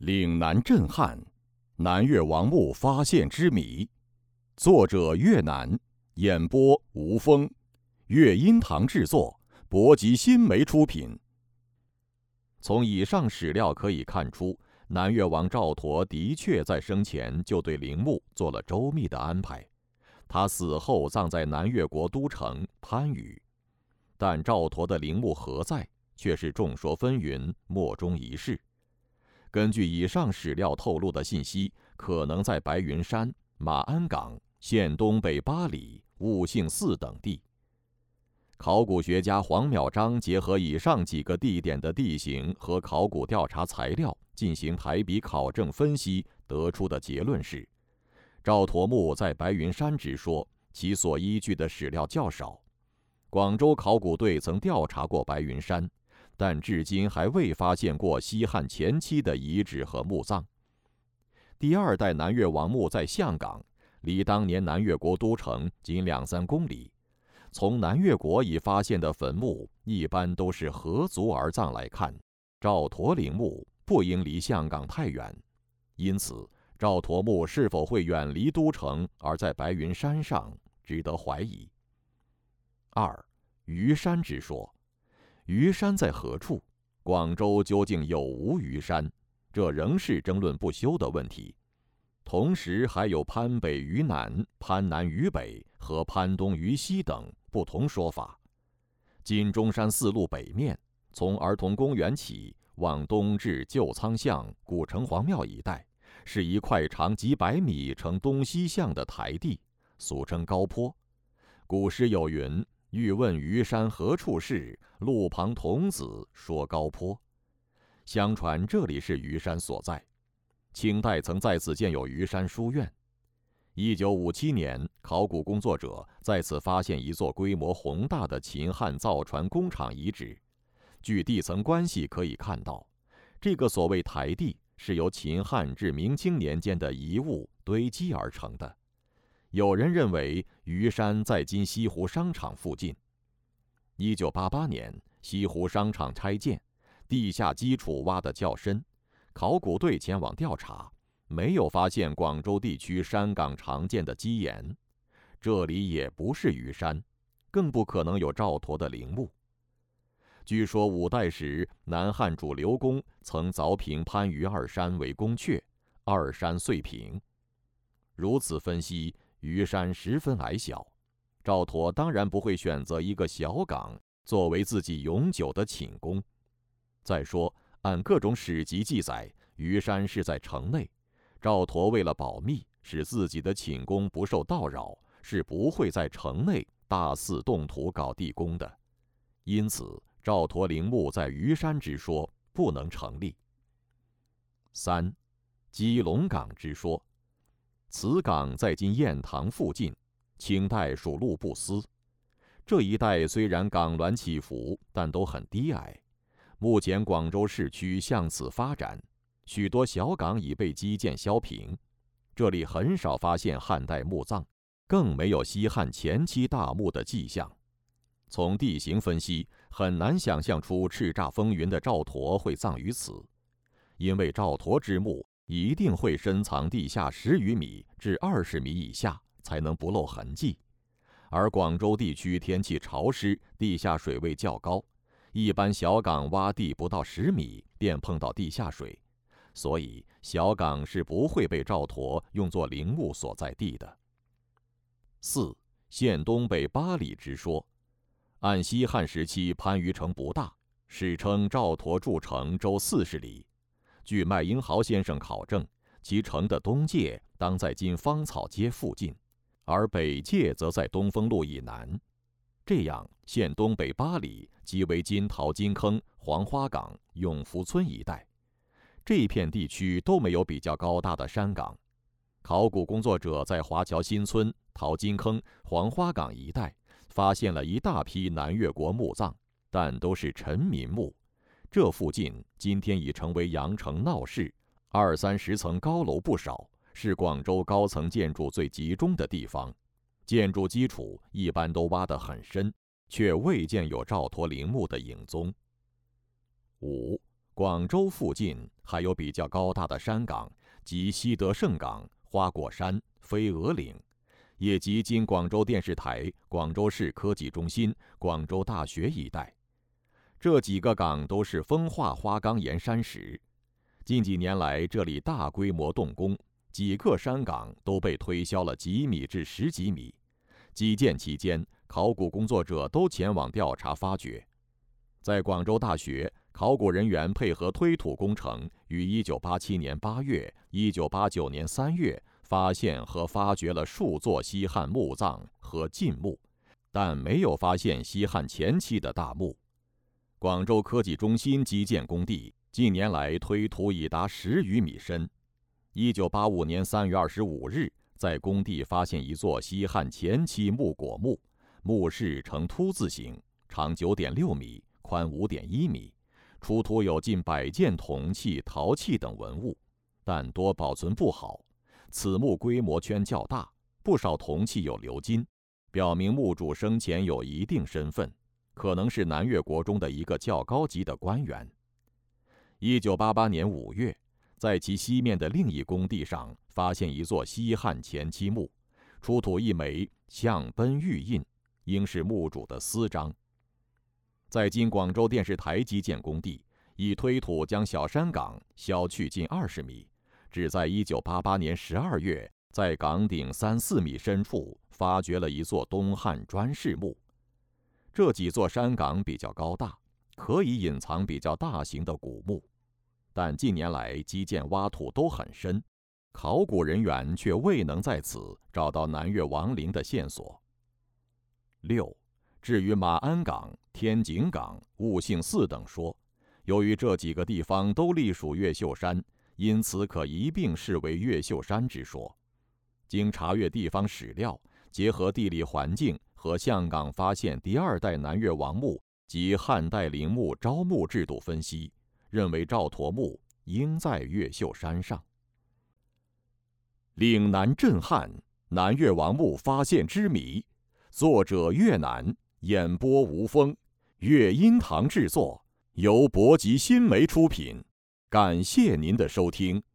岭南震撼，南岳王墓发现之谜。作者岳南，演播吴峰，岳音堂制作，博吉新媒出品。从以上史料可以看出，南岳王赵佗的确在生前就对陵墓做了周密的安排。他死后葬在南越国都城番禺，但赵佗的陵墓何在，却是众说纷纭，莫衷一是。根据以上史料透露的信息，可能在白云山、马鞍岗、县东北8里、悟性寺等地。考古学家黄淼章结合以上几个地点的地形和考古调查材料进行排比考证分析，得出的结论是：赵佗墓在白云山之说，其所依据的史料较少。广州考古队曾调查过白云山，但至今还未发现过西汉前期的遗址和墓葬。第二代南越王墓在象岗，离当年南越国都城仅2-3公里。从南越国已发现的坟墓一般都是合族而葬来看，赵佗陵墓不应离象岗太远，因此赵佗墓是否会远离都城而在白云山上，值得怀疑。2. 虞山之说。虞山在何处？广州究竟有无虞山？这仍是争论不休的问题。同时还有攀北虞南、攀南虞北和攀东虞西等不同说法。金钟山4路北面，从儿童公园起往东至旧仓巷、古城隍庙一带，是一块长几百米呈东西向的台地，俗称高坡。古诗有云：欲问虞山何处是，路旁童子说高坡。相传这里是虞山所在。清代曾在此建有虞山书院。1957年，考古工作者在此发现一座规模宏大的秦汉造船工厂遗址。据地层关系可以看到，这个所谓台地是由秦汉至明清年间的遗物堆积而成的。有人认为虞山在今西湖商场附近。1988年，西湖商场拆建，地下基础挖得较深，考古队前往调查，没有发现广州地区山岗常见的基岩，这里也不是虞山，更不可能有赵佗的陵墓。据说五代时，南汉主刘公曾凿平番禺2山为宫阙，2山遂平。如此分析，虞山十分矮小，赵佗当然不会选择一个小岗作为自己永久的寝宫。再说，按各种史籍记载，虞山是在城内，赵佗为了保密，使自己的寝宫不受叨扰，是不会在城内大肆动土搞地宫的。因此，赵佗陵墓在虞山之说不能成立。3. 基隆岗之说。此岗在今雁塘附近，清代属路不司。这一带虽然岗峦起伏，但都很低矮。目前广州市区向此发展，许多小岗已被基建削平。这里很少发现汉代墓葬，更没有西汉前期大墓的迹象。从地形分析，很难想象出叱咤风云的赵佗会葬于此，因为赵佗之墓一定会深藏地下10余米至20米以下，才能不露痕迹。而广州地区天气潮湿，地下水位较高，一般小岗挖地不到10米便碰到地下水，所以小岗是不会被赵佗用作陵墓所在地的。4. 县东北8里之说。按西汉时期番禺城不大，史称赵佗筑城周40里。据麦英豪先生考证，其城的东界当在今芳草街附近，而北界则在东风路以南。这样，县东北8里即为今淘金坑、黄花岗、永福村一带。这片地区都没有比较高大的山岗。考古工作者在华侨新村、淘金坑、黄花岗一带发现了一大批南越国墓葬，但都是臣民墓。这附近今天已成为羊城闹市，20-30层高楼不少，是广州高层建筑最集中的地方。建筑基础一般都挖得很深，却未见有赵佗陵墓的影踪。5. 广州附近还有比较高大的山岗，即西德胜岗、花果山、飞鹅岭，也即今广州电视台、广州市科技中心、广州大学一带。这几个岗都是风化花岗岩山石。近几年来，这里大规模动工，几个山岗都被推销了几米至10几米。基建期间，考古工作者都前往调查发掘。在广州大学，考古人员配合推土工程，于1987年8月、1989年3月发现和发掘了数座西汉墓葬和晋墓，但没有发现西汉前期的大墓。广州科技中心基建工地近年来推土已达10余米深。1985年3月25日，在工地发现一座西汉前期木椁墓，墓室呈凸字形，长9.6米，宽5.1米，出土有近100件铜器、陶器等文物，但多保存不好。此墓规模圈较大，不少铜器有鎏金，表明墓主生前有一定身份，可能是南越国中的一个较高级的官员。1988年5月，在其西面的另一工地上发现一座西汉前期墓，出土一枚象奔玉印，应是墓主的私章。在今广州电视台基建工地，已推土将小山岗削去近20米，只在1988年12月，在岗顶3、4米深处发掘了一座东汉砖室墓。这几座山岗比较高大，可以隐藏比较大型的古墓，但近年来基建挖土都很深，考古人员却未能在此找到南越王陵的线索。6. 至于马鞍岗、天井岗、悟性寺等说，由于这几个地方都隶属越秀山，因此可一并视为越秀山之说。经查阅地方史料，结合地理环境和象岗发现第2代南越王墓及汉代陵墓招墓制度分析，认为赵佗墓应在越秀山上。岭南震撼，南越王墓发现之谜，作者越南，演播吴峰，乐音堂制作，由博吉新媒出品。感谢您的收听。